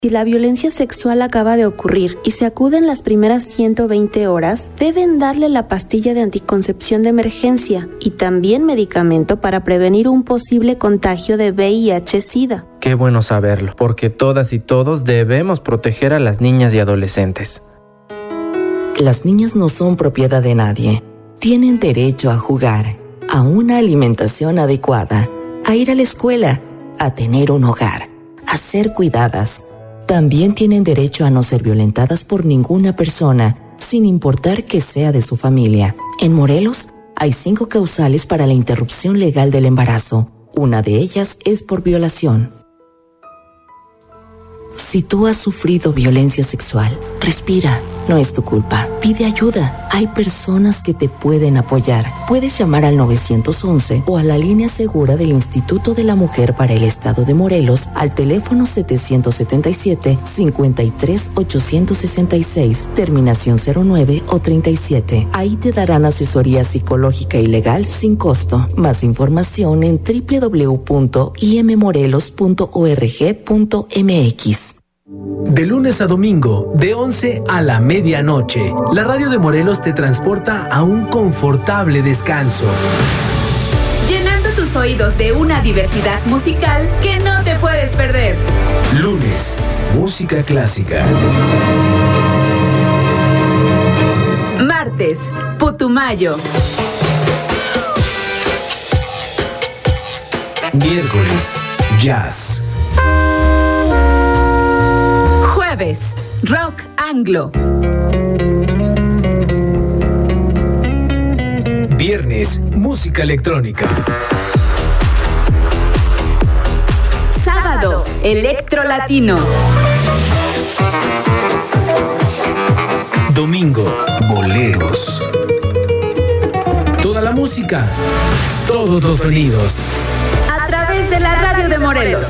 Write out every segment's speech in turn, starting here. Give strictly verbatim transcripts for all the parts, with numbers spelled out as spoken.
Si la violencia sexual acaba de ocurrir y se acude en las primeras ciento veinte horas, deben darle la pastilla de anticoncepción de emergencia y también medicamento para prevenir un posible contagio de V I H-Sida. Qué bueno saberlo, porque todas y todos debemos proteger a las niñas y adolescentes. Las niñas no son propiedad de nadie. Tienen derecho a jugar, a una alimentación adecuada, a ir a la escuela, a tener un hogar, a ser cuidadas. También tienen derecho a no ser violentadas por ninguna persona, sin importar que sea de su familia. En Morelos, hay cinco causales para la interrupción legal del embarazo. Una de ellas es por violación. Si tú has sufrido violencia sexual, respira. No es tu culpa. Pide ayuda. Hay personas que te pueden apoyar. Puedes llamar al nueve once o a la línea segura del Instituto de la Mujer para el Estado de Morelos al teléfono setecientos setenta y siete, cincuenta y tres, ochocientos sesenta y seis, terminación cero nueve o treinta y siete. Ahí te darán asesoría psicológica y legal sin costo. Más información en doble u doble u doble u punto i m morelos punto org punto m x. De lunes a domingo, de once a la medianoche, la radio de Morelos te transporta a un confortable descanso. Llenando tus oídos de una diversidad musical que no te puedes perder. Lunes, música clásica. Martes, Putumayo. Miércoles, jazz. Jueves, rock anglo. Viernes, música electrónica. Sábado, electro latino. Domingo, boleros. Toda la música, todos los sonidos. A través de la radio de Morelos.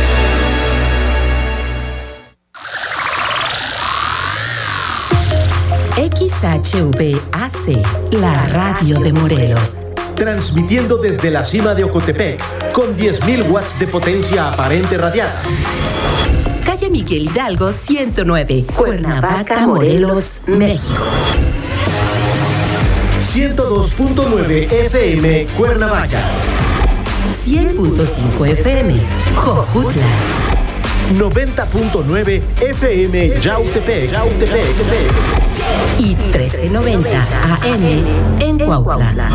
X H V A C, la radio de Morelos. Transmitiendo desde la cima de Ocotepec, con diez mil watts de potencia aparente radiada. Calle Miguel Hidalgo, ciento nueve, Cuernavaca, Morelos, México. ciento dos punto nueve F M, Cuernavaca. cien punto cinco F M, Jojutla. noventa punto nueve F M, Yautepec, Yautepec. Y trece noventa A M en Cuautla.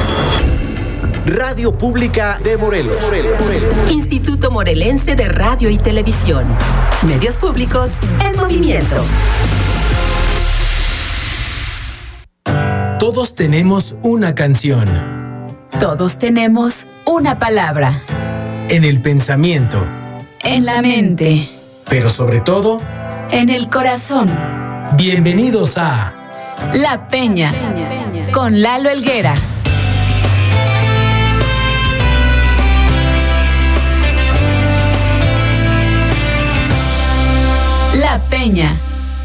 Radio Pública de Morelos. Instituto Morelense de Radio y Televisión. Medios públicos en movimiento. Todos tenemos una canción. Todos tenemos una palabra. En el pensamiento. En la mente. Pero sobre todo, en el corazón. Bienvenidos a La Peña, con Lalo Helguera. La Peña.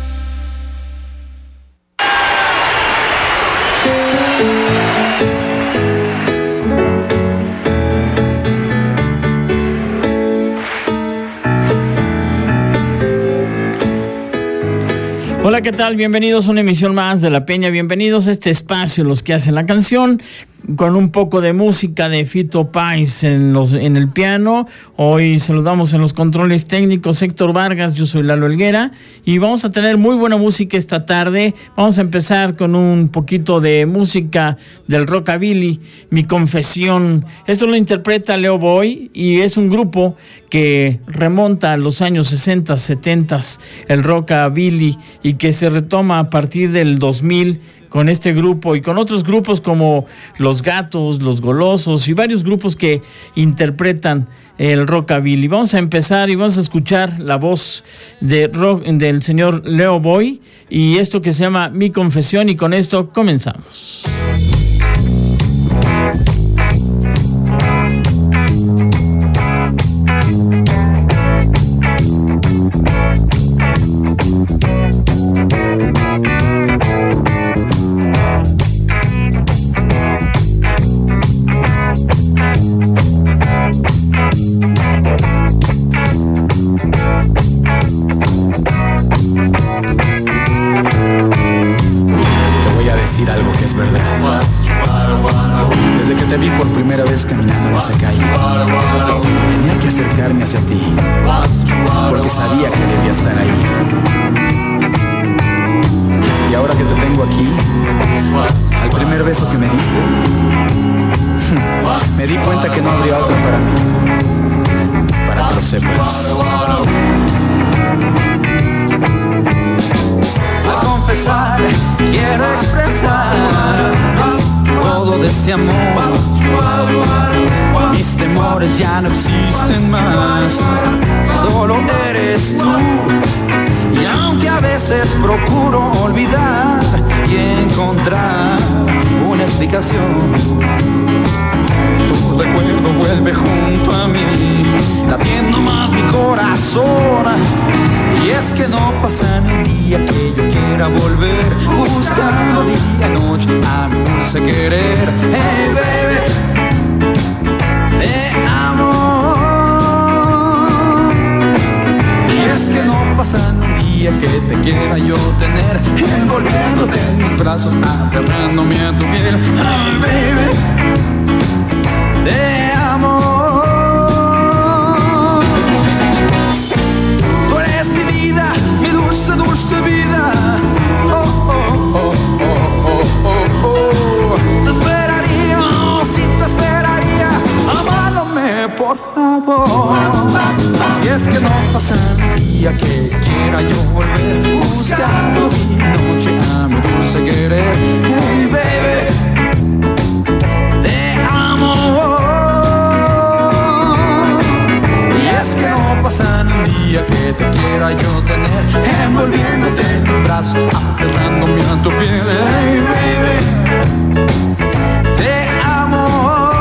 Hola, ¿qué tal? Bienvenidos a una emisión más de La Peña. Bienvenidos a este espacio, los que hacen la canción, con un poco de música de Fito Páez en, los, en el piano. Hoy saludamos en los controles técnicos Héctor Vargas, yo soy Lalo Helguera y vamos a tener muy buena música esta tarde. Vamos a empezar con un poquito de música del rockabilly, Mi Confesión. Esto lo interpreta Leo Boy y es un grupo que remonta a los años sesenta, setenta, el rockabilly, y que se retoma a partir del dos mil con este grupo y con otros grupos como Los Gatos, Los Golosos y varios grupos que interpretan el rockabilly. Vamos a empezar y vamos a escuchar la voz de rock, del señor Leo Boy y esto que se llama Mi Confesión, y con esto comenzamos. caminando en esa calle. Tenía que acercarme hacia ti, porque sabía que debía estar ahí. Y ahora que te tengo aquí, al primer beso que me diste, me di cuenta que no habría otro para mí, para que lo sepas. Al confesar, quiero expresar todo de este amor. Mis temores ya no existen más, solo eres tú. Y aunque a veces procuro olvidar y encontrar una explicación, tu recuerdo vuelve junto a mí, latiendo más mi corazón. Y es que no pasa ni un día que yo quiera volver, buscando día y noche a mi dulce querer. Hey baby, te amo. Y es que no pasa ni un día que te quiera yo tener, envolviéndote en mis brazos, aferrándome a tu piel. Hey baby, te amo. Tú eres mi vida, mi dulce, dulce vida. Oh, oh, oh, oh, oh, oh, oh. Te esperaría, oh, sí te esperaría, amándome por favor. Y es que no pasa un día que quiera yo volver, buscando día y noche a mi dulce querer. Hey baby, te amo. Y es que no pasa ni un día que te quiera yo tener, envolviéndote en mis brazos, aferrándome a tu piel. Hey baby, te amo.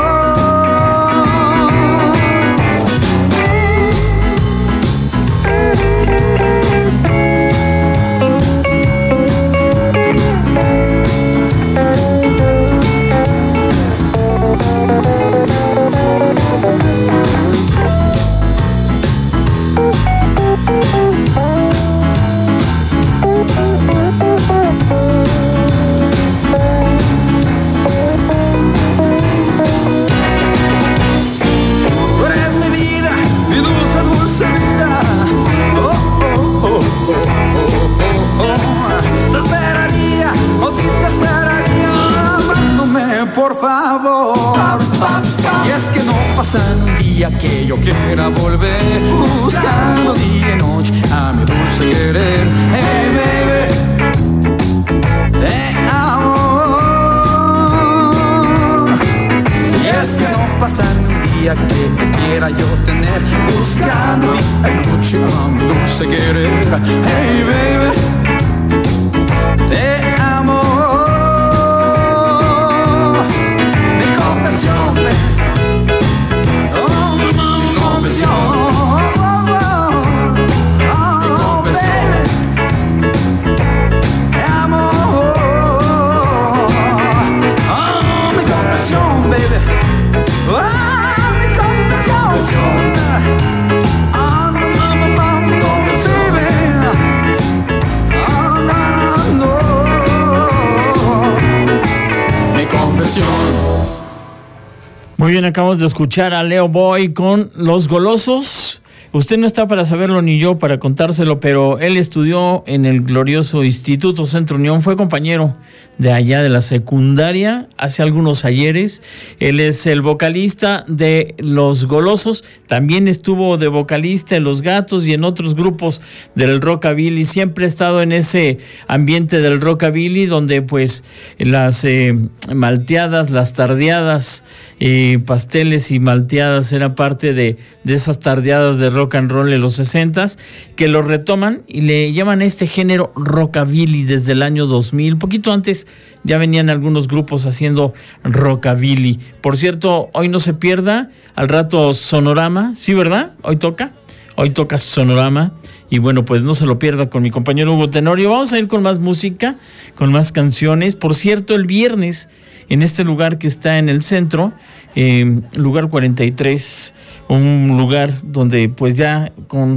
Por favor. Y es que no pasa un día que yo quiera volver, buscando día y noche a mi dulce querer. Hey baby, te amo. Y es que no pasa un día que te quiera yo tener, buscando día y noche a mi dulce querer. Hey baby, te amo. Muy bien, acabamos de escuchar a Leo Boy con Los Golosos. Usted no está para saberlo ni yo para contárselo, pero él estudió en el glorioso Instituto Centro Unión, fue compañero de allá de la secundaria hace algunos ayeres. Él es el vocalista de Los Golosos, también estuvo de vocalista en Los Gatos y en otros grupos del rockabilly. Siempre ha estado en ese ambiente del rockabilly donde pues las eh, malteadas, las tardeadas, eh, pasteles y malteadas eran parte de, de esas tardeadas de rock and roll en los sesentas, que lo retoman y le llaman a este género rockabilly desde el año dos mil. Poquito antes ya venían algunos grupos haciendo rockabilly. Por cierto, hoy no se pierda, al rato Sonorama, ¿sí, verdad? Hoy toca, hoy toca Sonorama. Y bueno, pues no se lo pierda con mi compañero Hugo Tenorio. Vamos a ir con más música, con más canciones. Por cierto, el viernes, en este lugar que está en el centro, eh, lugar cuarenta y tres, un lugar donde pues ya con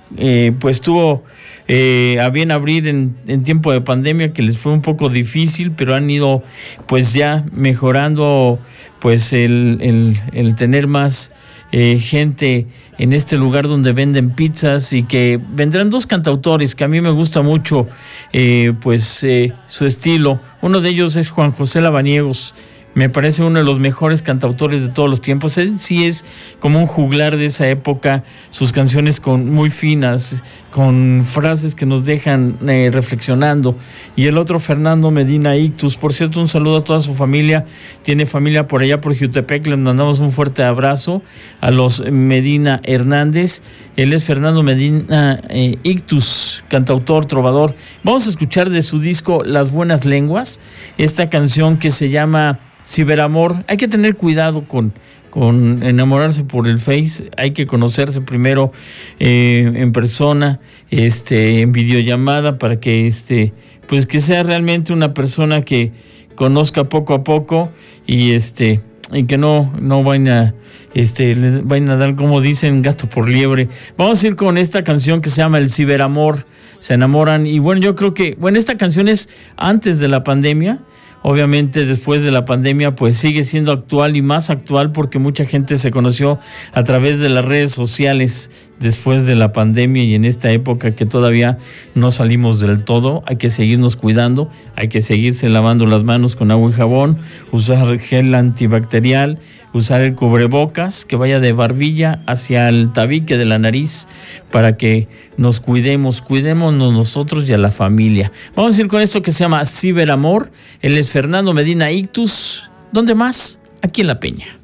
eh, pues tuvo eh, a bien abrir en, en tiempo de pandemia, que les fue un poco difícil, pero han ido pues ya mejorando pues el, el, el tener más eh, gente en este lugar donde venden pizzas, y que vendrán dos cantautores que a mí me gusta mucho eh, pues eh, su estilo. Uno de ellos es Juan José Labaniegos. Me parece uno de los mejores cantautores de todos los tiempos. Él sí es como un juglar de esa época, sus canciones con muy finas, con frases que nos dejan eh, reflexionando. Y el otro, Fernando Medina Ictus. Por cierto, un saludo a toda su familia. Tiene familia por allá por Jutepec. Les mandamos un fuerte abrazo a los Medina Hernández. Él es Fernando Medina eh, Ictus, cantautor, trovador. Vamos a escuchar de su disco Las Buenas Lenguas esta canción que se llama Ciberamor. Hay que tener cuidado con, con enamorarse por el Face. Hay que conocerse primero eh, en persona, este, en videollamada, para que este, pues que sea realmente una persona que conozca poco a poco, y este, y que no, no vayan a, este, le vayan a dar, como dicen, gato por liebre. Vamos a ir con esta canción que se llama El Ciberamor. Se enamoran, y bueno, yo creo que, bueno, esta canción es antes de la pandemia. Obviamente después de la pandemia pues sigue siendo actual, y más actual porque mucha gente se conoció a través de las redes sociales después de la pandemia, y en esta época que todavía no salimos del todo. Hay que seguirnos cuidando, hay que seguirse lavando las manos con agua y jabón, usar gel antibacterial, usar el cubrebocas que vaya de barbilla hacia el tabique de la nariz, para que nos cuidemos, cuidémonos nosotros y a la familia. Vamos a ir con esto que se llama Ciberamor. Él es Fernando Medina Ictus. ¿Dónde más? Aquí en La Peña.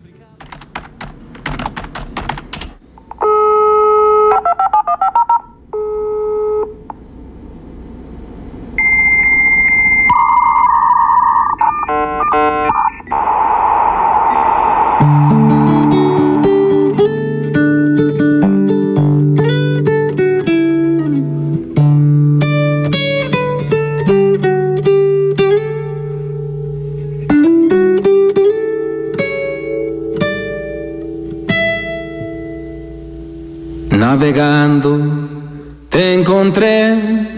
Navegando te encontré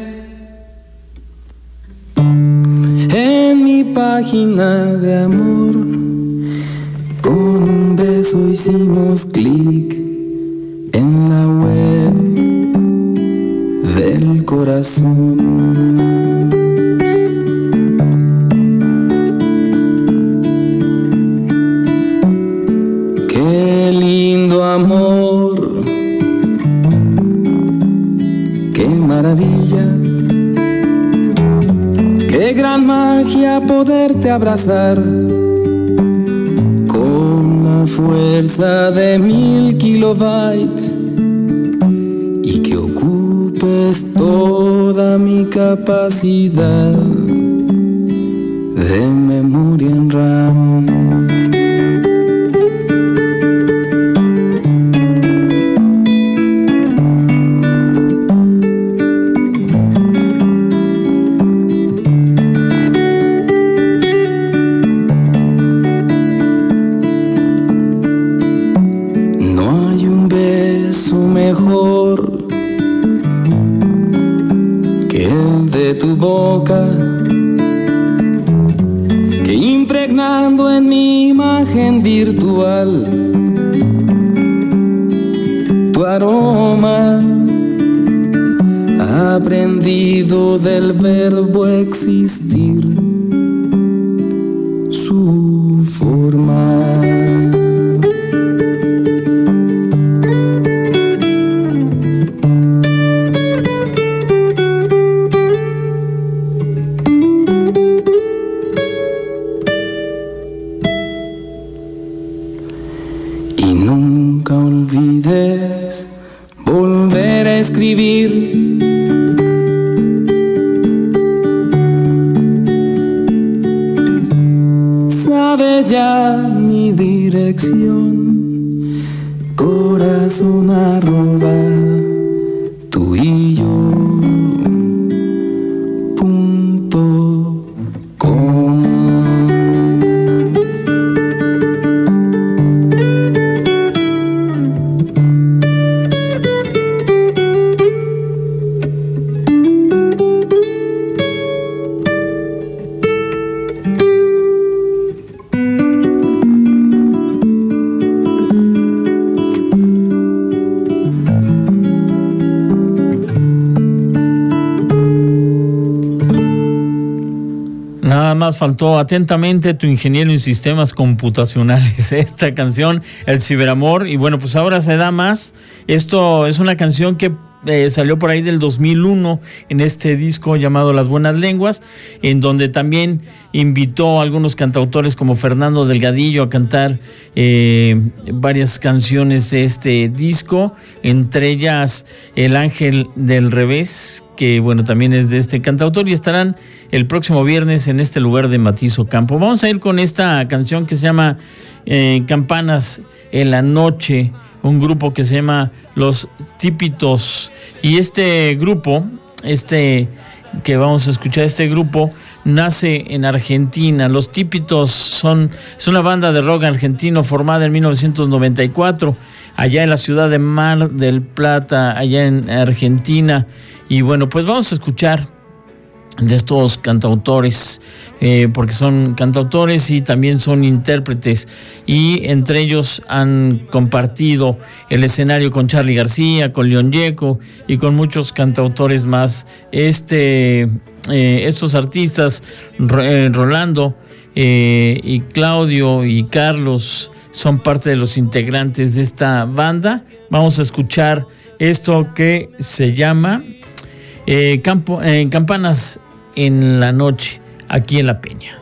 en mi página de amor. Con un beso hicimos clic en la web del corazón. Qué lindo amor, qué maravilla, qué gran magia poderte abrazar con la fuerza de mil kilobytes, y que ocupes toda mi capacidad de memoria en RAM. Tu boca, que impregnando en mi imagen virtual tu aroma, aprendido del verbo existir, su forma. Sabes ya mi dirección, corazón arroba tú y yo punto com. nada más faltó atentamente tu ingeniero en sistemas computacionales. Esta canción, El Ciberamor, y bueno, pues ahora se da más. Esto es una canción que eh, salió por ahí del dos mil uno en este disco llamado Las Buenas Lenguas, en donde también invitó a algunos cantautores como Fernando Delgadillo a cantar eh, varias canciones de este disco, entre ellas El Ángel del Revés, que bueno, también es de este cantautor, y estarán el próximo viernes en este lugar de Matiz Ocampo. Vamos a ir con esta canción que se llama eh, Campanas en la Noche, un grupo que se llama Los Típitos, y este grupo, este que vamos a escuchar, este grupo nace en Argentina. Los Típitos son es una banda de rock argentino formada en mil novecientos noventa y cuatro, allá en la ciudad de Mar del Plata, allá en Argentina. Y bueno, pues vamos a escuchar de estos cantautores, eh, porque son cantautores y también son intérpretes, y entre ellos han compartido el escenario con Charly García, con León Gieco y con muchos cantautores más. Este, eh, estos artistas, eh, Rolando eh, y Claudio y Carlos, son parte de los integrantes de esta banda. Vamos a escuchar esto que se llama Eh, campo, eh, Campanas en la Noche, aquí en La Peña.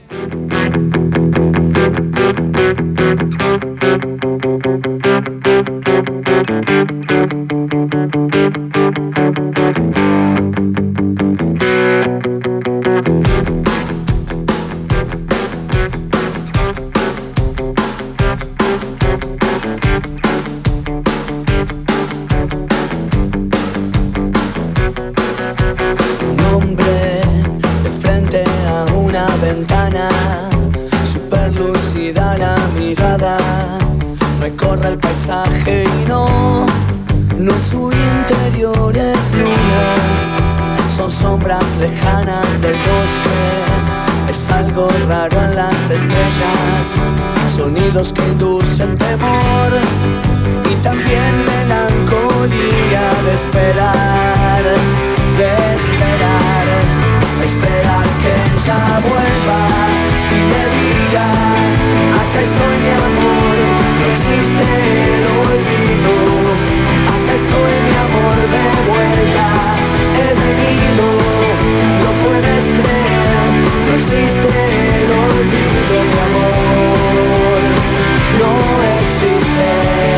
Recorre el paisaje y no, no su interior es luna, son sombras lejanas del bosque, es algo raro en las estrellas, sonidos que inducen temor y también melancolía de esperar, de esperar, esperar que ella vuelva y me diga, acá estoy mi amor. No existe el olvido, acá estoy mi amor de vuelta, he venido, no puedes creer, no existe el olvido, mi amor, no existe.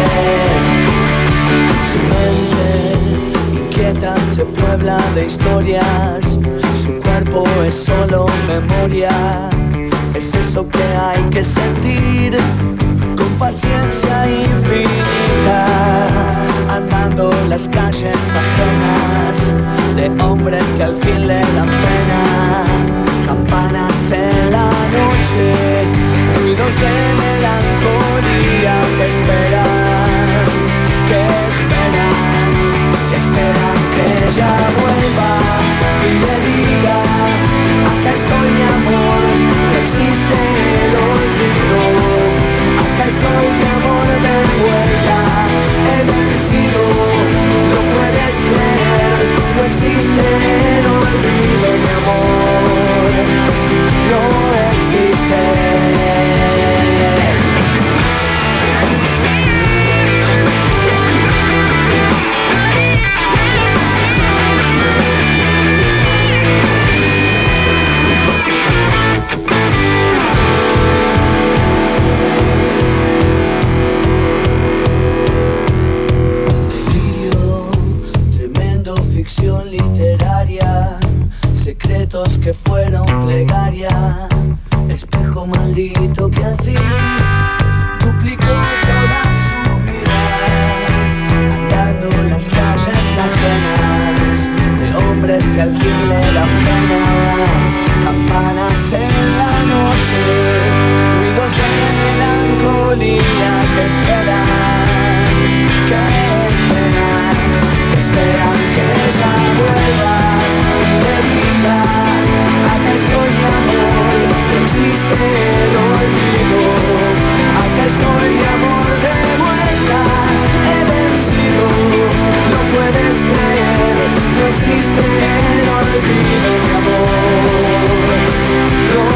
Su mente inquieta se puebla de historias, su cuerpo es solo memoria, es eso que hay que sentir. Con paciencia infinita, andando las calles ajenas de hombres que al fin le dan pena. Campanas en la noche, ruidos de melancolía que esperan, que esperan, que esperan que ella vuelva y le diga, acá estoy mi amor, no existe el olvido. Acá estoy mi amor de vuelta, he vencido, no puedes creer, no existe el olvido, mi amor, no existe. Literaria, secretos que fueron plegaria, espejo maldito que al fin duplicó toda su vida, andando las calles ajenas de hombres que al fin le dan pena. Campanas en la noche, ruidos de melancolía que esperan, que esperan, que esperan que ella vuelva y me diga, acá estoy mi amor, no existe el olvido, acá estoy mi amor de vuelta, he vencido, no puedes creer, no existe el olvido, mi amor, no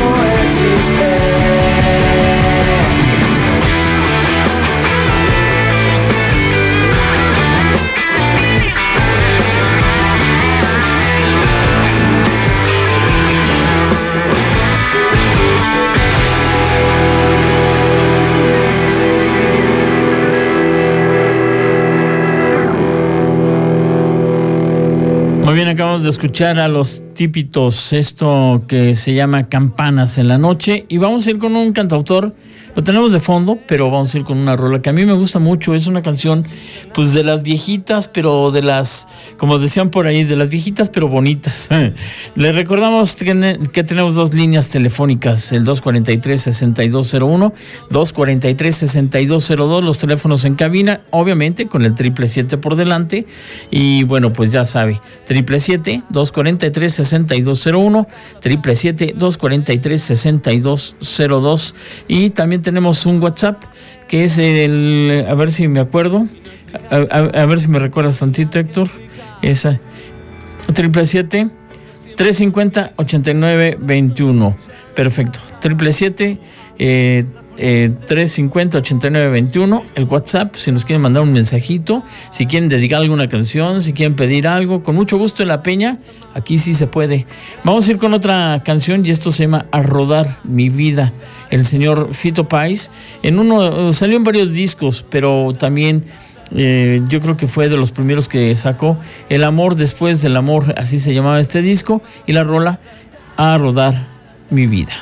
Acabamos de escuchar a los Típitos, esto que se llama Campanas en la Noche, y vamos a ir con un cantautor. Lo tenemos de fondo, pero vamos a ir con una rola que a mí me gusta mucho. Es una canción, pues, de las viejitas, pero de las, como decían por ahí, de las viejitas, pero bonitas. Les recordamos que, que tenemos dos líneas telefónicas, el dos cuatro tres, seis dos cero uno, dos cuatro tres, seis dos cero dos, los teléfonos en cabina, obviamente, con el triple siete por delante. Y bueno, pues ya sabe, triple siete, dos cuatro tres, seis dos cero uno, triple siete, dos cuatro tres, seis dos cero dos. Y también tenemos un WhatsApp que es el, a ver si me acuerdo, a, a, a ver si me recuerdas tantito, Héctor, esa, triple siete, tres cincuenta, ochenta y nueve veintiuno, perfecto, triple siete, eh, eh, tres cincuenta, ochenta y nueve veintiuno, el WhatsApp, si nos quieren mandar un mensajito, si quieren dedicar alguna canción, si quieren pedir algo, con mucho gusto en La Peña, aquí sí se puede. Vamos a ir con otra canción y esto se llama A Rodar Mi Vida. El señor Fito Páez, en uno, salió en varios discos, pero también eh, yo creo que fue de los primeros que sacó El Amor Después del Amor, así se llamaba este disco, y la rola A Rodar Mi Vida.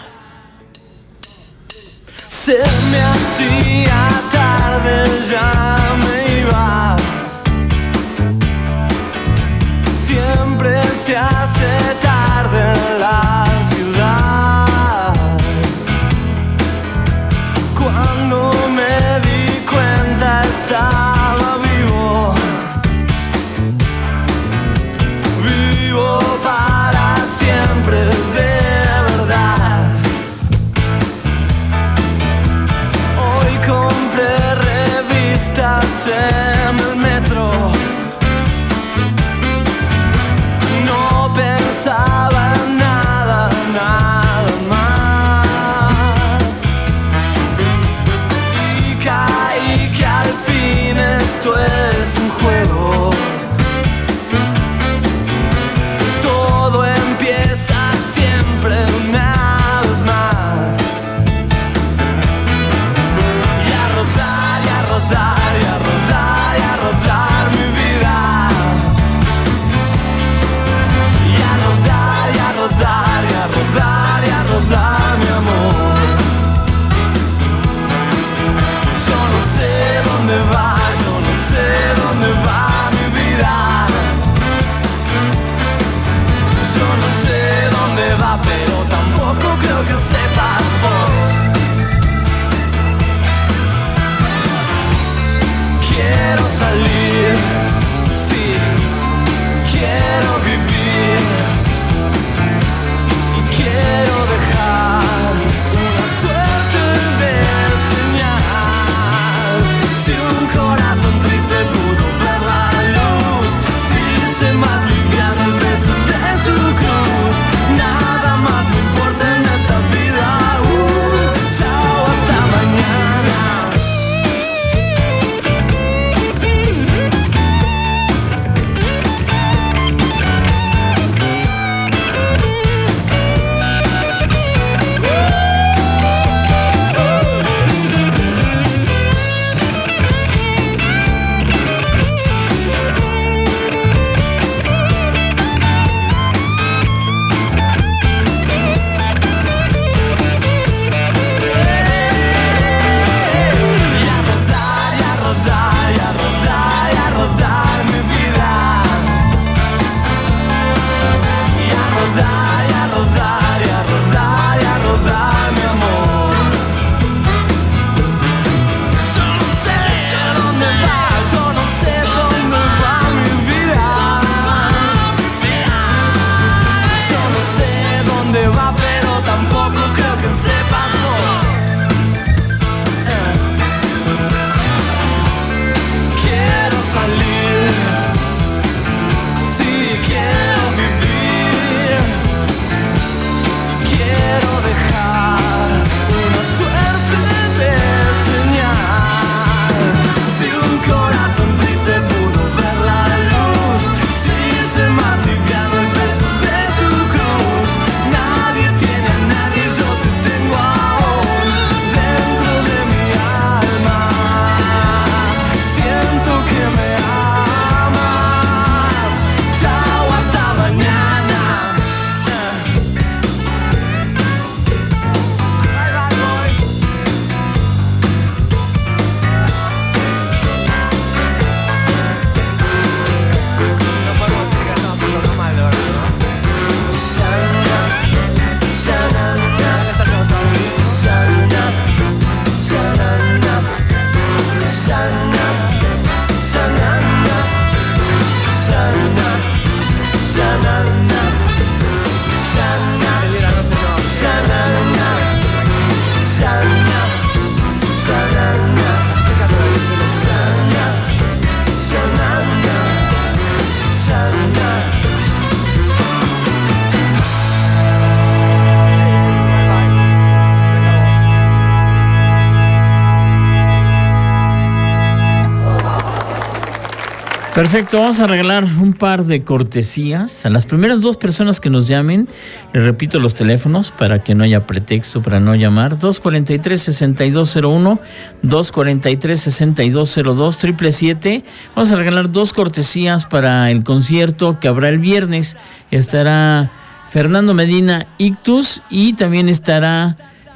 Se me hacía tarde, ya me iba. Siempre se hace tarde en la ciudad. Cuando me di cuenta estaba vivo, vivo para siempre de verdad. Hoy compré revistas en el metro. No pensaba en nada, nada más. Y caí que al fin esto es un juego. Todo empieza siempre una vez más. Y a rodar, y a rodar, y a rodar, y a rodar mi vida. Y a rodar, y a rodar, y a rodar, y a rodar mi amor. Yo no sé dónde va, yo no sé dónde va mi vida. Yo no sé dónde va, pero tampoco creo que sepas vos. Quiero salir, sí, quiero vivir. Y quiero dejar una suerte de señal. Si un corazón triste pudo ver la luz, si hice más liviano el peso de tu cruz, nada más me importa en esta vida. Uh, chao, hasta mañana. Y a rodar, y a rodar, y a rodar, y a rodar mi vida. Y a rodar, y a rodar, y a rodar, y a rodar mi amor. Yo no sé dónde va, yo no sé dónde va mi vida. Yo no sé dónde va, pero tampoco creo que sepas vos. Quiero salir, sí, quiero vivir. Sha-na-na, sha-na, sha-na-na, sha-na, sha-na-na, sha-na, sha-na-na, sha-na. Perfecto, vamos a regalar un par de cortesías a las primeras dos personas que nos llamen. Les repito los teléfonos para que no haya pretexto para no llamar. dos cuarenta y tres, sesenta y dos cero uno, dos cuarenta y tres, sesenta y dos cero dos, siete siete siete. Vamos a regalar dos cortesías para el concierto que habrá el viernes. Estará Fernando Medina Ictus y también estará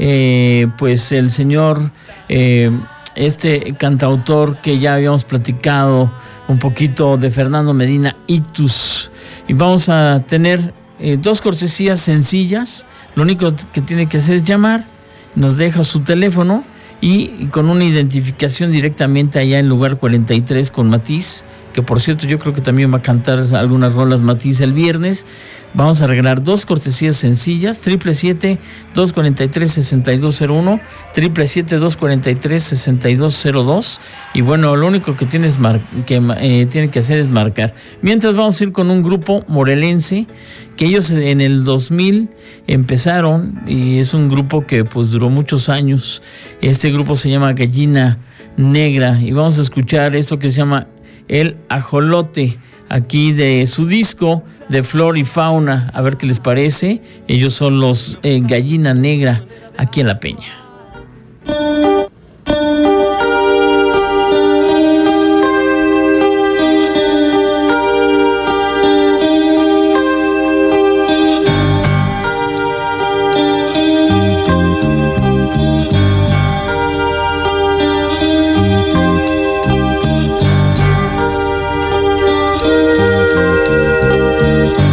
eh, pues el señor, eh, este cantautor que ya habíamos platicado un poquito de Fernando Medina Ictus. Y vamos a tener eh, dos cortesías sencillas. Lo único que tiene que hacer es llamar, nos deja su teléfono y, y con una identificación directamente allá en lugar cuarenta y tres con Matiz, que por cierto yo creo que también va a cantar algunas rolas Matiz el viernes. Vamos a regalar dos cortesías sencillas, siete siete siete, dos cuarenta y tres, sesenta y dos cero uno, siete siete siete, dos cuarenta y tres, sesenta y dos cero dos. Y bueno, lo único que tienes mar- que eh, tiene que hacer es marcar. Mientras vamos a ir con un grupo morelense, que ellos en el dos mil empezaron, y es un grupo que pues duró muchos años. Este grupo se llama Gallina Negra, y vamos a escuchar esto que se llama El Ajolote, aquí de su disco de Flor y Fauna, a ver qué les parece. Ellos son los eh, Gallina Negra, aquí en La Peña.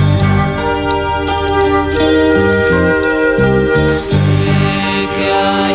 Sé que hay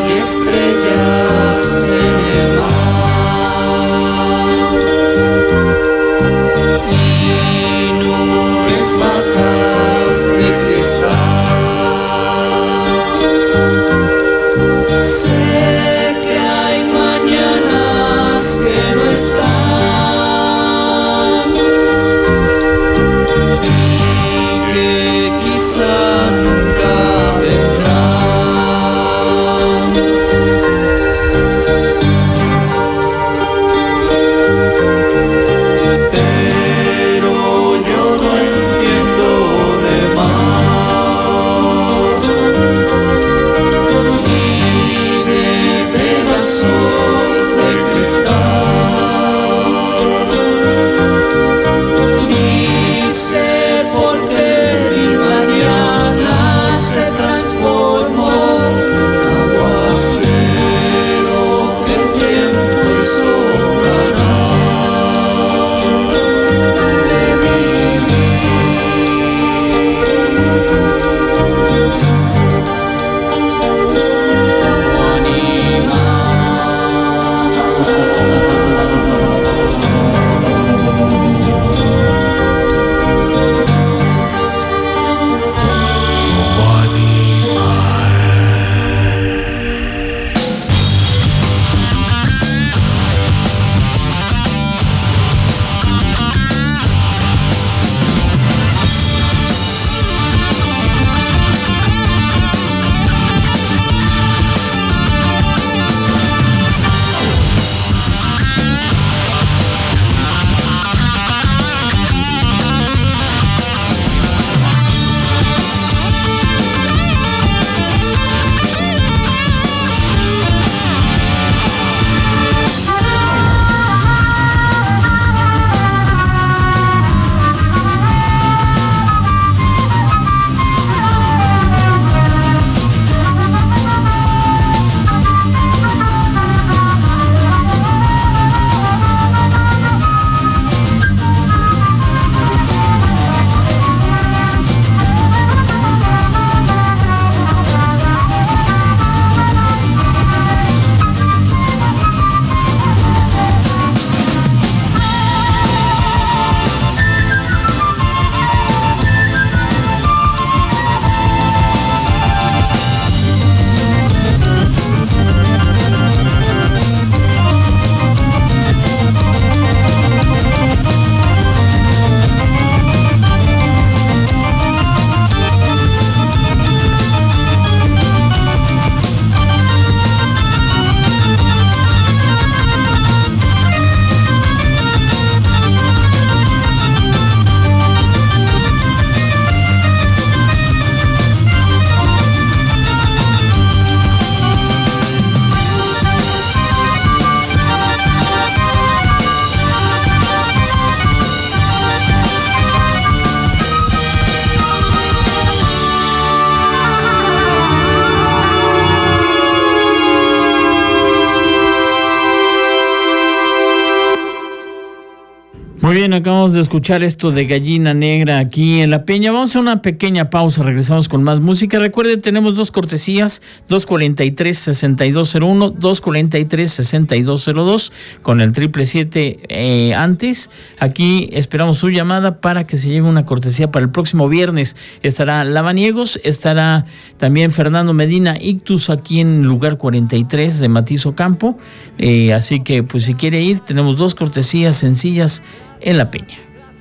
Muy bien, acabamos de escuchar esto de Gallina Negra aquí en La Peña. Vamos a una pequeña pausa, regresamos con más música. Recuerden, tenemos dos cortesías, dos cuarenta y tres, sesenta y dos cero uno, dos cuarenta y tres, sesenta y dos cero dos, con el triple siete eh, antes. Aquí esperamos su llamada para que se lleve una cortesía para el próximo viernes. Estará Lavaniegos, estará también Fernando Medina Ictus aquí en lugar cuarenta y tres de Matiz Ocampo. Eh, así que, pues si quiere ir, tenemos dos cortesías sencillas en La Peña.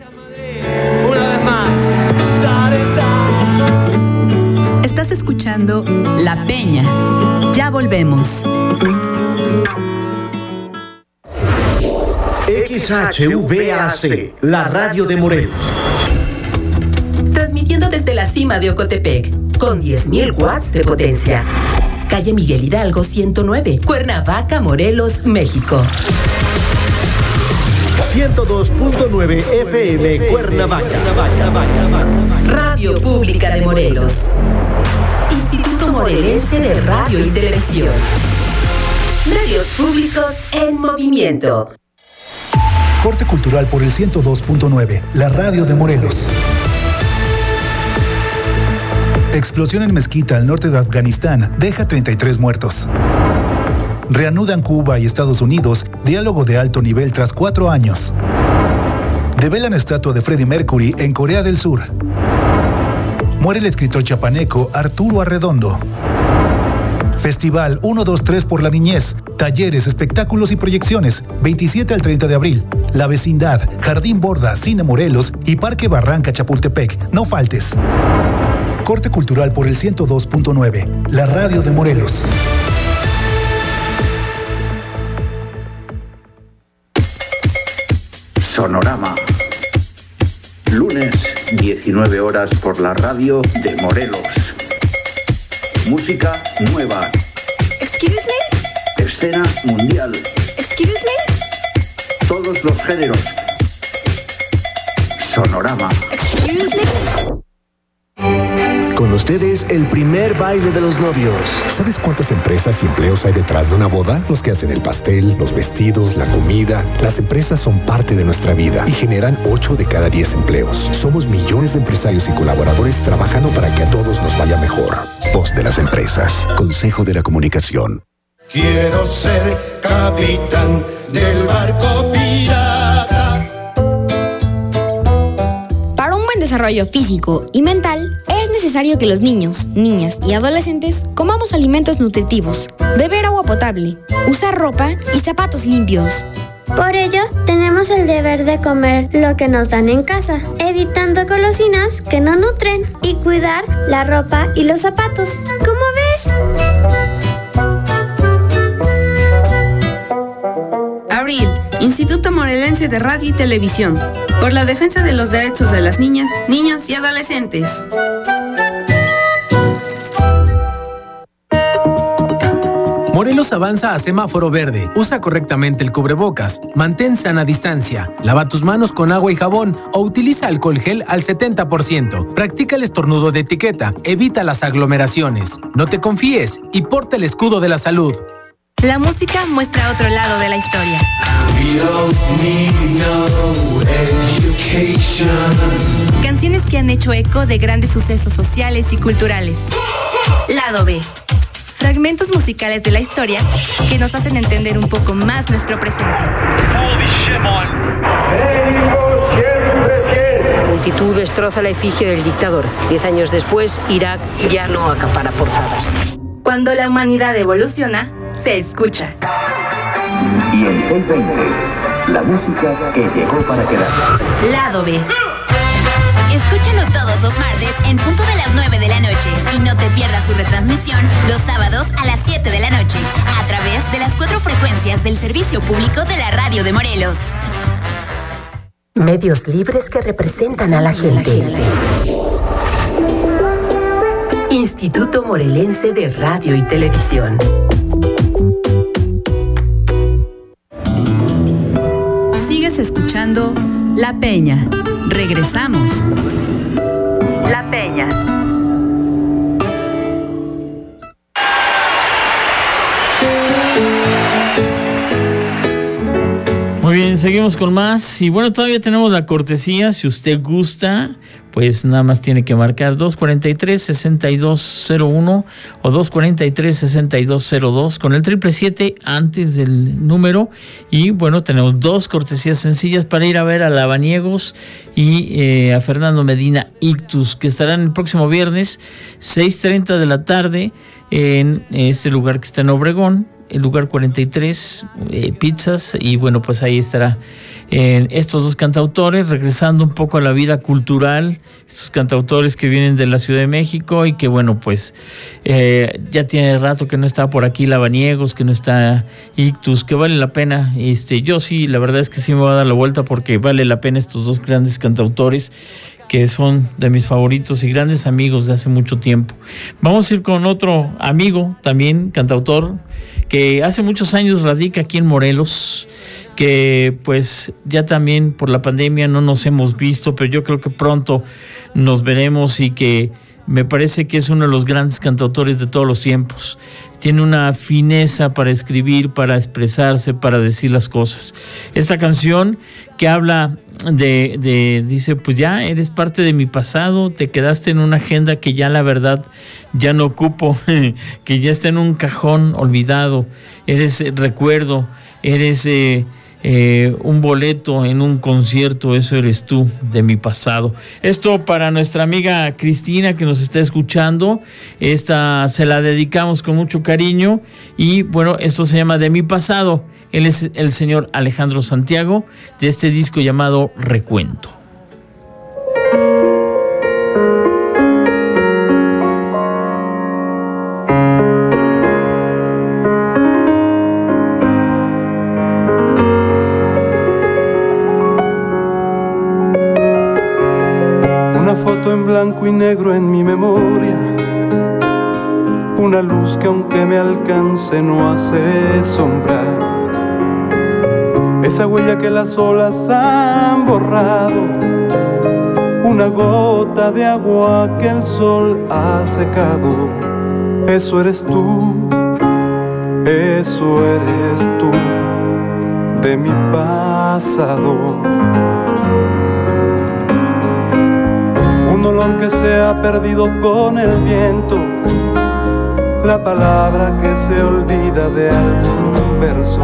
Estás escuchando La Peña. Ya volvemos. X H V A C, la radio de Morelos. Transmitiendo desde la cima de Ocotepec, con diez mil watts de potencia. Calle Miguel Hidalgo ciento nueve, Cuernavaca, Morelos, México. ciento dos punto nueve F M Cuernavaca. Radio Pública de Morelos. Instituto Morelense de Radio y Televisión. Medios públicos en movimiento. Corte cultural por el ciento dos punto nueve, la radio de Morelos. Explosión en mezquita al norte de Afganistán deja treinta y tres muertos. Reanudan Cuba y Estados Unidos diálogo de alto nivel tras cuatro años. Develan estatua de Freddie Mercury en Corea del Sur. Muere el escritor chapaneco Arturo Arredondo. Festival uno dos tres por la niñez, talleres, espectáculos y proyecciones, veintisiete al treinta de abril. La Vecindad, Jardín Borda, Cine Morelos y Parque Barranca Chapultepec. No faltes. Corte cultural por el ciento dos punto nueve, la radio de Morelos. Sonorama. Lunes, diecinueve horas por la radio de Morelos. Música nueva. Excuse me. Escena mundial. Excuse me. Todos los géneros. Sonorama. Excuse me. Con ustedes, el primer baile de los novios. ¿Sabes cuántas empresas y empleos hay detrás de una boda? Los que hacen el pastel, los vestidos, la comida. Las empresas son parte de nuestra vida y generan ocho de cada diez empleos. Somos millones de empresarios y colaboradores trabajando para que a todos nos vaya mejor. Voz de las empresas. Consejo de la Comunicación. Quiero ser capitán del barco pirata. Para un buen desarrollo físico y mental, es necesario que los niños, niñas y adolescentes comamos alimentos nutritivos, beber agua potable, usar ropa y zapatos limpios. Por ello, tenemos el deber de comer lo que nos dan en casa, evitando golosinas que no nutren y cuidar la ropa y los zapatos. ¿Cómo ves? Abril, Instituto Morelense de Radio y Televisión, por la defensa de los derechos de las niñas, niños y adolescentes. Morelos avanza a semáforo verde. Usa correctamente el cubrebocas. Mantén sana distancia. Lava tus manos con agua y jabón o utiliza alcohol gel al setenta por ciento. Practica el estornudo de etiqueta. Evita las aglomeraciones. No te confíes y porta el escudo de la salud. La música muestra otro lado de la historia. Canciones que han hecho eco de grandes sucesos sociales y culturales. Lado B. Fragmentos musicales de la historia que nos hacen entender un poco más nuestro presente. La multitud destroza la efigie del dictador. Diez años después, Irak ya no acapara portadas. Cuando la humanidad evoluciona, se escucha. Y en seiscientos veinte, la música que llegó para quedarse. Lado B. Escúchalo todos los martes en punto de las nueve de la noche y no te pierdas su retransmisión los sábados a las siete de la noche a través de las cuatro frecuencias del servicio público de la radio de Morelos. Medios libres que representan a la gente. Instituto Morelense de Radio y Televisión. Sigues escuchando La Peña. Regresamos. La Peña. Muy bien, seguimos con más. Y bueno, todavía tenemos la cortesía. Si usted gusta, pues nada más tiene que marcar dos cuarenta y tres, sesenta y dos cero uno o dos cuarenta y tres, sesenta y dos cero dos con el triple siete antes del número. Y bueno, tenemos dos cortesías sencillas para ir a ver a Lavaniegos y eh, a Fernando Medina Ictus, que estarán el próximo viernes, seis treinta de la tarde, en este lugar que está en Obregón, el lugar cuarenta y tres, eh, pizzas. Y bueno, pues ahí estará eh, estos dos cantautores, regresando un poco a la vida cultural, estos cantautores que vienen de la Ciudad de México y que bueno, pues eh, ya tiene rato que no está por aquí Lavaniegos, que no está Ictus, que vale la pena. Este, yo sí, la verdad es que sí me voy a dar la vuelta porque vale la pena estos dos grandes cantautores que son de mis favoritos y grandes amigos de hace mucho tiempo. Vamos a ir con otro amigo, también cantautor, que hace muchos años radica aquí en Morelos, que pues ya también por la pandemia no nos hemos visto, pero yo creo que pronto nos veremos y que me parece que es uno de los grandes cantautores de todos los tiempos. Tiene una fineza para escribir, para expresarse, para decir las cosas. Esta canción que habla de, de, dice, pues ya eres parte de mi pasado, te quedaste en una agenda que ya la verdad ya no ocupo, que ya está en un cajón olvidado, eres eh, recuerdo, eres eh, eh, un boleto en un concierto, eso eres tú de mi pasado. Esto para nuestra amiga Cristina que nos está escuchando, esta se la dedicamos con mucho cariño y bueno, esto se llama De mi pasado. Él es el señor Alejandro Santiago, de este disco llamado Recuento. Una foto en blanco y negro en mi memoria, una luz que aunque me alcance no hace sombra. Esa huella que las olas han borrado, una gota de agua que el sol ha secado. Eso eres tú, eso eres tú, de mi pasado. Un olor que se ha perdido con el viento, la palabra que se olvida de algún verso.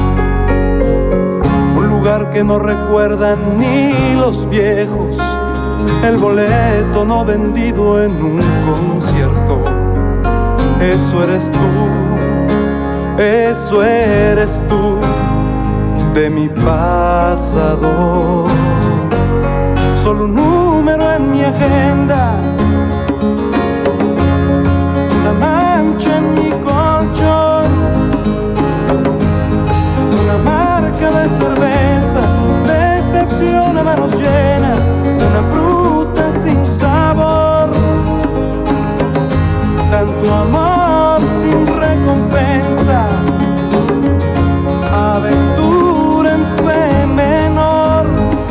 Lugar que no recuerdan ni los viejos, el boleto no vendido en un concierto. Eso eres tú, eso eres tú, de mi pasado. Solo un número en mi agenda, una mancha en mi colchón, una marca de cerveza, decepción a manos llenas, una fruta sin sabor, tanto amor sin recompensa, aventura en fe menor,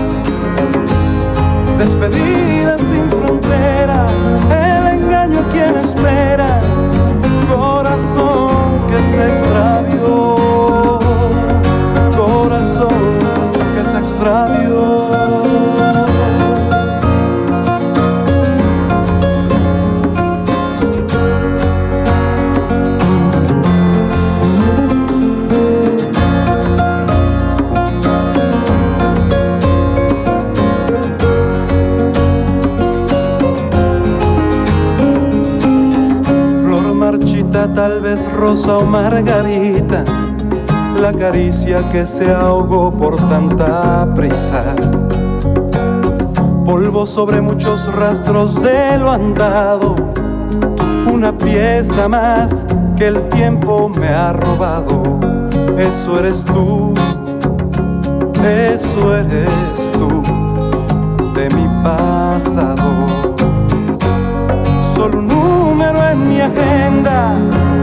despedida sin frontera, el engaño quien espera, corazón que se extravió, corazón que se extravió. Flor marchita, tal vez rosa o margarita, la caricia que se ahogó por tanta prisa. Polvo sobre muchos rastros de lo andado, una pieza más que el tiempo me ha robado. Eso eres tú, eso eres tú, de mi pasado. Solo un número en mi agenda,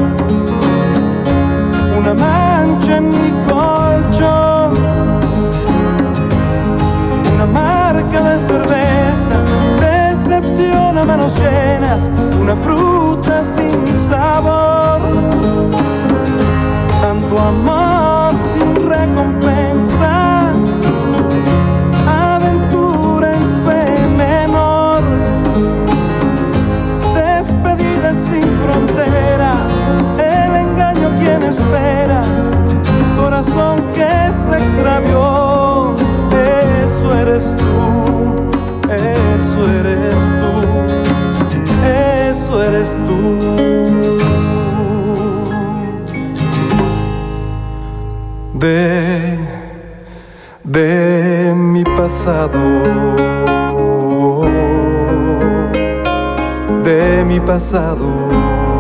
una mancha en mi colchón, una marca de cerveza, decepción a manos llenas, una fruta sin sabor, tanto amor sin recompensa, tú. De, de mi pasado, de mi pasado.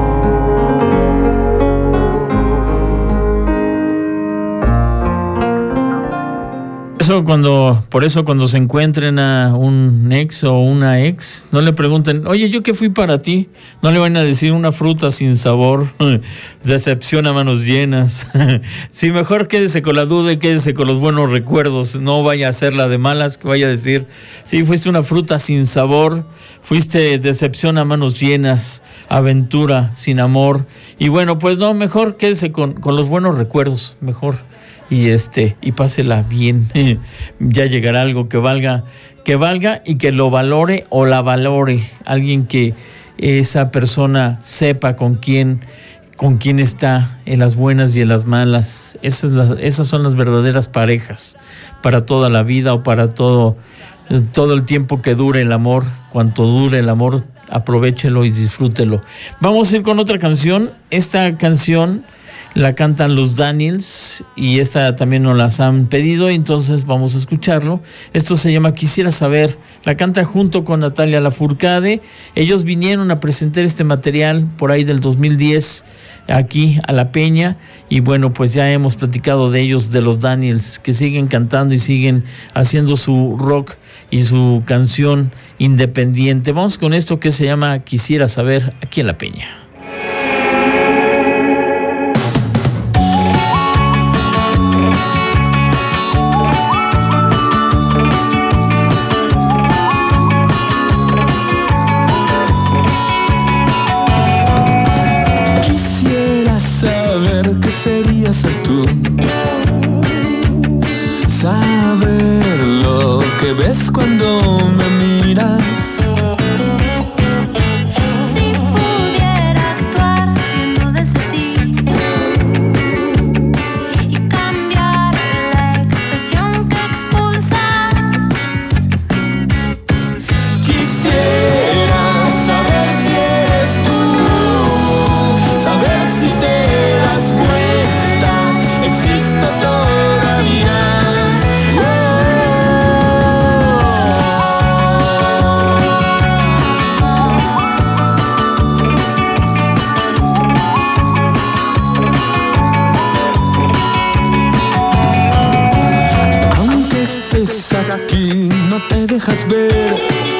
Eso cuando, por eso cuando se encuentren a un ex o una ex, no le pregunten, oye, ¿yo qué fui para ti? No le van a decir una fruta sin sabor, decepción a manos llenas. Sí, mejor quédese con la duda y quédese con los buenos recuerdos. No vaya a hacer la de malas, que vaya a decir, sí, fuiste una fruta sin sabor, fuiste decepción a manos llenas, aventura sin amor. Y bueno, pues no, mejor quédese con, con los buenos recuerdos, mejor. Y este, y pásela bien. Ya llegará algo que valga, que valga y que lo valore o la valore. Alguien que esa persona sepa con quién, con quién está en las buenas y en las malas. Esas, las, esas son las verdaderas parejas para toda la vida o para todo, todo el tiempo que dure el amor. Cuanto dure el amor, aprovéchelo y disfrútelo. Vamos a ir con otra canción. Esta canción la cantan los Daniels y esta también nos las han pedido, entonces vamos a escucharlo. Esto se llama Quisiera Saber, la canta junto con Natalia Lafourcade. Ellos vinieron a presentar este material por ahí del dos mil diez aquí a La Peña y bueno, pues ya hemos platicado de ellos, de los Daniels, que siguen cantando y siguen haciendo su rock y su canción independiente. Vamos con esto que se llama Quisiera Saber, aquí en La Peña. Sería ser tú, saber lo que ves cuando me miras. Si pudiera actuar viendo desde ti y cambiar la expresión que expulsas. Quisiera saber si eres tú, saber si te das cuenta. Aquí no te dejas ver,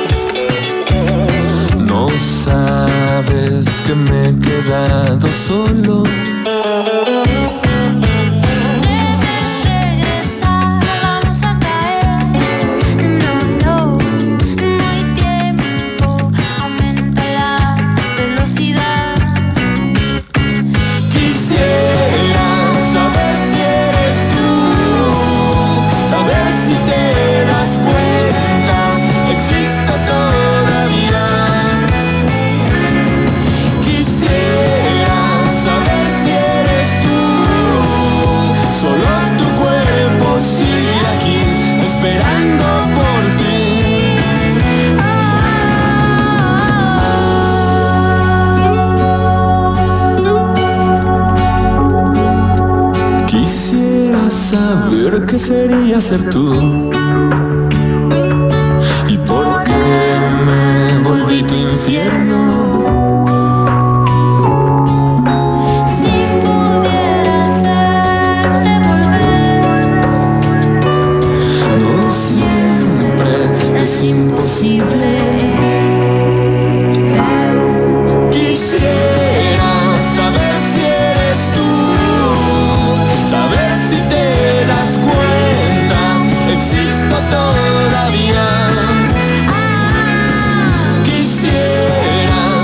no sabes que me he quedado solo. Saber qué sería ser tú y por qué me volví tu infierno. Si pudiera hacerte volver, no siempre es imposible. Quisiera saber si eres tú, saber si te das cuenta, existo todavía. Quisiera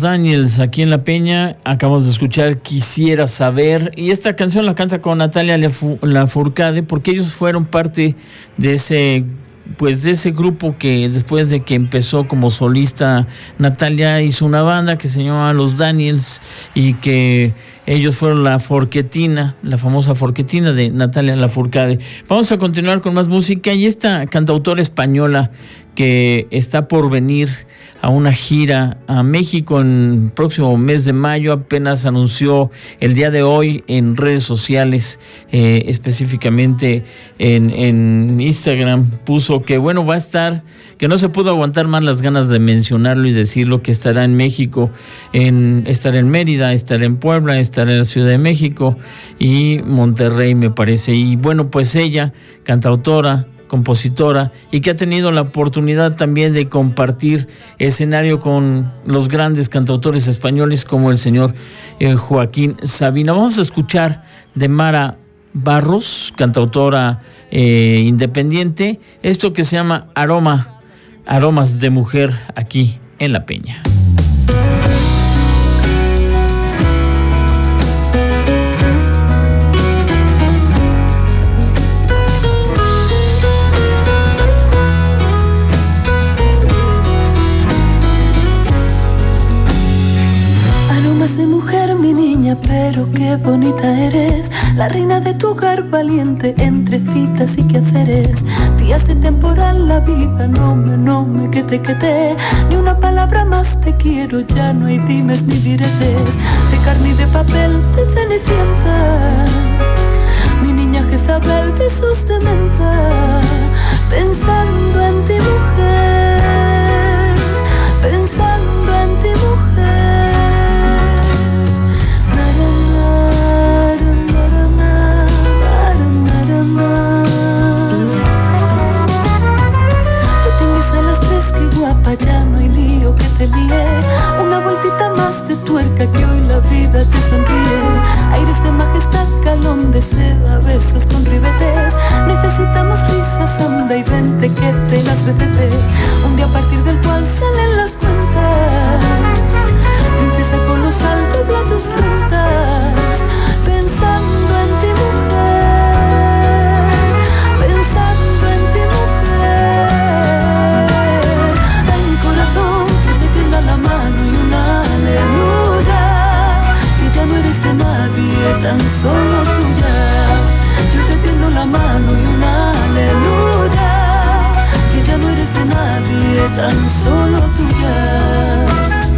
Daniels aquí en La Peña. Acabamos de escuchar Quisiera Saber, y esta canción la canta con Natalia Lafourcade, porque ellos fueron parte de ese pues de ese grupo que después de que empezó como solista, Natalia hizo una banda que se llamaba Los Daniels, y que ellos fueron la forquetina, la famosa forquetina de Natalia Lafourcade. Vamos a continuar con más música, y esta cantautora española que está por venir a una gira a México en el próximo mes de mayo, apenas anunció el día de hoy en redes sociales, eh, específicamente en, en Instagram, puso que bueno, va a estar, que no se pudo aguantar más las ganas de mencionarlo y decirlo, que estará en México, en, estará en Mérida, estará en Puebla, estará en la Ciudad de México y Monterrey, me parece. Y bueno, pues ella, cantautora, compositora, y que ha tenido la oportunidad también de compartir escenario con los grandes cantautores españoles como el señor eh, Joaquín Sabina. Vamos a escuchar de Mara Barros, cantautora eh, independiente, esto que se llama Aroma, Aromas de Mujer, aquí en La Peña. Pero qué bonita eres, la reina de tu hogar, valiente entre citas y quehaceres. Días de temporal, la vida no me, no me, que te, que te. Ni una palabra más te quiero, ya no hay dimes ni diretes. De carne y de papel, de cenicienta. Mi niña Jezabel, besos de menta. Pensando en ti, mujer, pensando en ti, mujer. Ya no hay lío que te líe, una vueltita más de tuerca que hoy la vida te sonríe. Aires de majestad, galón de seda, besos con ribetes. Necesitamos risas, anda y vente que te las recete. Un día a partir del cual salen las cuentas. Princesa colosal, dobla tus rentas. Pensando en ti, mujer, pensando en ti, mujer. La mano y una aleluya, que ya no eres de nadie, tan solo tuya. Yo te tiendo la mano y una aleluya, que ya no eres de nadie, tan solo tuya.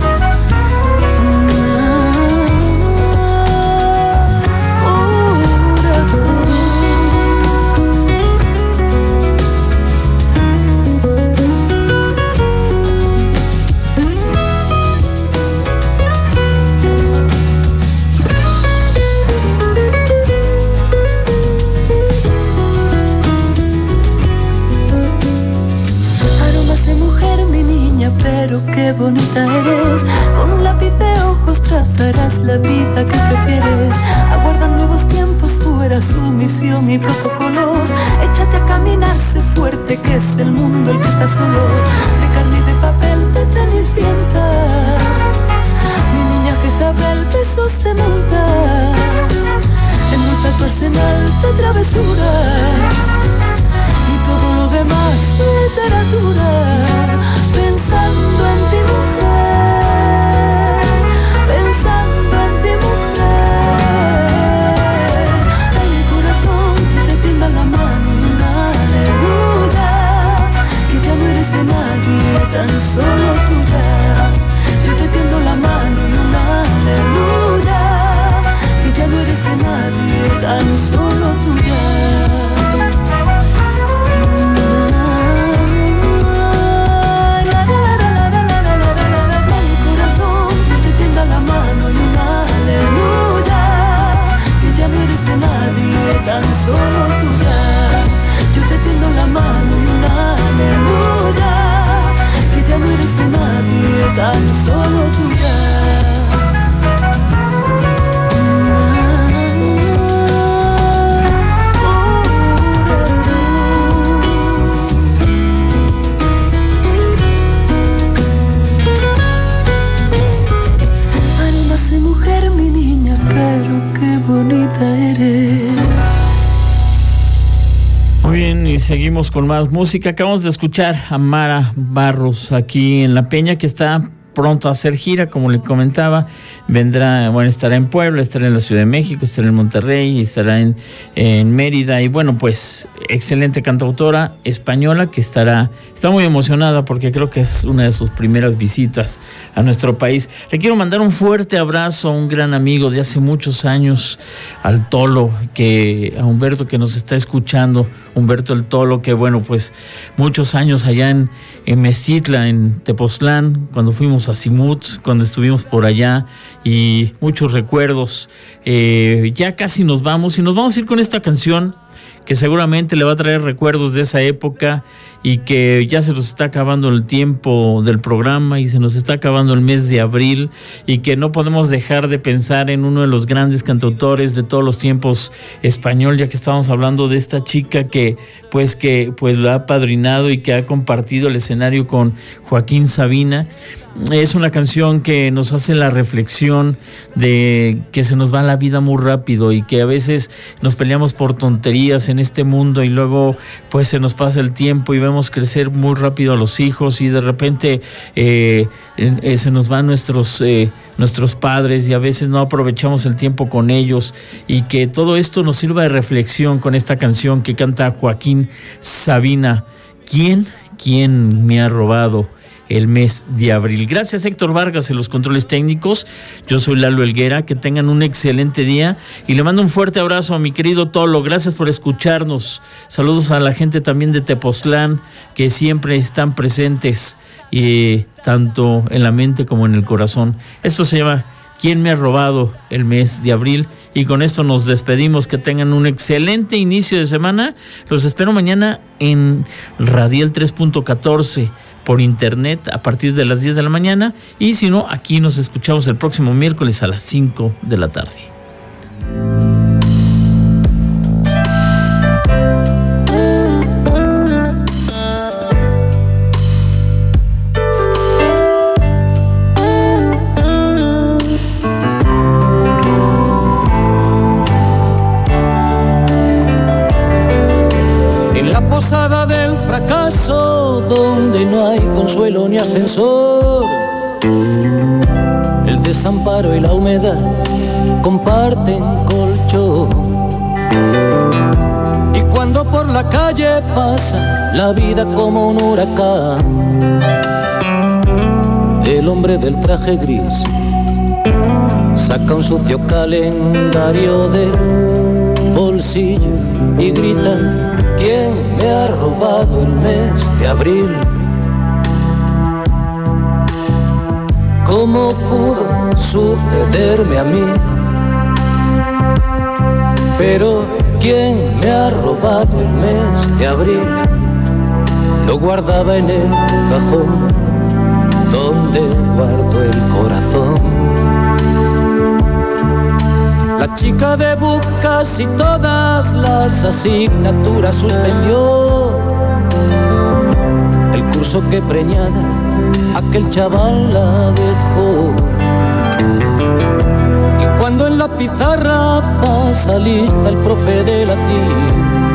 Pero qué bonita eres, con un lápiz de ojos trazarás la vida que prefieres. Aguardan nuevos tiempos fuera, sumisión y protocolos. Échate a caminar, sé fuerte, que es el mundo el que está solo. De carne y de papel, de cenicienta. Mi niña Jezabel, besos de menta. Endulza tu arsenal de travesuras y todo lo demás, literatura. Pensando en ti, mujer, pensando en ti, mujer. Hay un corazón que te tienda la mano y una aleluya, que ya no eres de nadie, tan solo tuya. Yo te tiendo la mano y una aleluya, que ya no eres de nadie, tan solo tuya. La, la, la, la, la, la, la, la, la. eres. Muy bien, y seguimos con más música. Acabamos de escuchar a Mara Barros aquí en La Peña, que está pronto a hacer gira, como le comentaba. Vendrá, bueno, estará en Puebla, estará en la Ciudad de México, estará en Monterrey, estará en, en Mérida. Y bueno, pues excelente cantautora española que estará, está muy emocionada porque creo que es una de sus primeras visitas a nuestro país. Le quiero mandar un fuerte abrazo a un gran amigo de hace muchos años, al Tolo, que a Humberto, que nos está escuchando, Humberto el Tolo, que bueno, pues muchos años allá en, en Mezitla, en Tepoztlán, cuando fuimos a Simut, cuando estuvimos por allá, y muchos recuerdos. Eh, ya casi nos vamos, y nos vamos a ir con esta canción que seguramente le va a traer recuerdos de esa época, y que ya se nos está acabando el tiempo del programa y se nos está acabando el mes de abril, y que no podemos dejar de pensar en uno de los grandes cantautores de todos los tiempos español, ya que estamos hablando de esta chica que pues que pues la ha apadrinado y que ha compartido el escenario con Joaquín Sabina. Es una canción que nos hace la reflexión de que se nos va la vida muy rápido y que a veces nos peleamos por tonterías en este mundo, y luego pues se nos pasa el tiempo y vemos crecer muy rápido a los hijos, y de repente eh, eh, se nos van nuestros, eh, nuestros padres, y a veces no aprovechamos el tiempo con ellos, y que todo esto nos sirva de reflexión con esta canción que canta Joaquín Sabina. ¿Quién? ¿Quién me ha robado el mes de abril? Gracias, Héctor Vargas, en los controles técnicos. Yo soy Lalo Helguera. Que tengan un excelente día, y le mando un fuerte abrazo a mi querido Tolo. Gracias por escucharnos. Saludos a la gente también de Tepoztlán, que siempre están presentes, y tanto en la mente como en el corazón. Esto se llama ¿Quién me ha robado el mes de abril? Y con esto nos despedimos. Que tengan un excelente inicio de semana. Los espero mañana en Radial tres punto catorce por internet a partir de las diez de la mañana, y si no, aquí nos escuchamos el próximo miércoles a las cinco de la tarde. En la posada del fracaso, donde no hay consuelo ni ascensor, el desamparo y la humedad comparten colchón. Y cuando por la calle pasa la vida como un huracán, el hombre del traje gris saca un sucio calendario del bolsillo y grita: ¿quién me ha robado el mes de abril? ¿Cómo pudo sucederme a mí? Pero ¿quién me ha robado el mes de abril? Lo guardaba en el cajón donde guardo el corazón. La chica de casi todas las asignaturas suspendió. El curso que preñada aquel chaval la dejó. Y cuando en la pizarra pasa lista el profe de latín,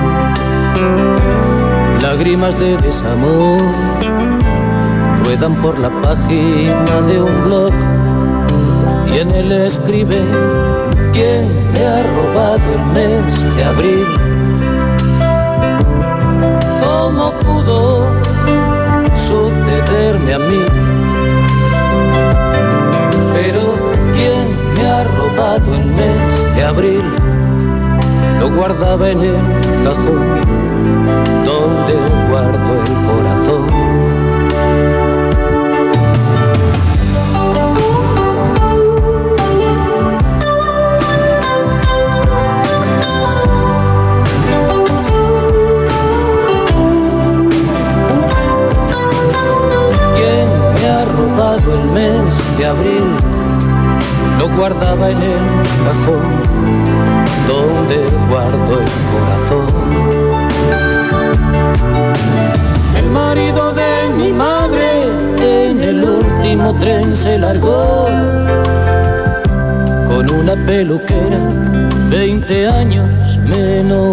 lágrimas de desamor ruedan por la página de un blog, y en él escribe: ¿quién me ha robado el mes de abril? ¿Cómo pudo sucederme a mí? Pero ¿quién me ha robado el mes de abril? Lo guardaba en el cajón donde guardo el corazón. El mes de abril lo guardaba en el cajón donde guardo el corazón. El marido de mi madre en el último tren se largó con una peluquera veinte años menos.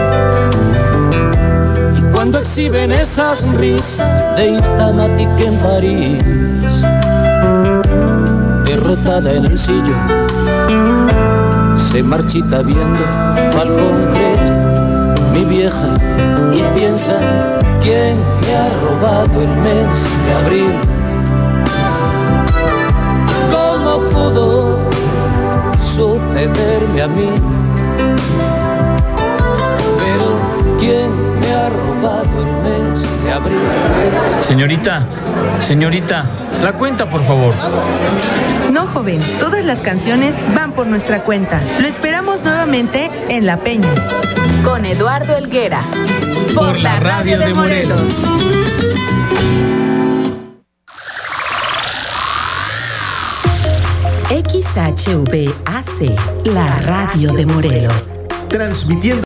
Y cuando exhiben esas risas de Instamatic en París, derrotada en el sillón, se marchita viendo Falcón Crest, mi vieja, y piensa: ¿quién me ha robado el mes de abril? ¿Cómo pudo sucederme a mí? Pero ¿quién me ha robado el mes de abril? Señorita, señorita, la cuenta, por favor. No, joven, todas las canciones van por nuestra cuenta. Lo esperamos nuevamente en La Peña. Con Eduardo Helguera. Por, por la radio de Morelos. X H V A C, la radio de Morelos. Transmitiendo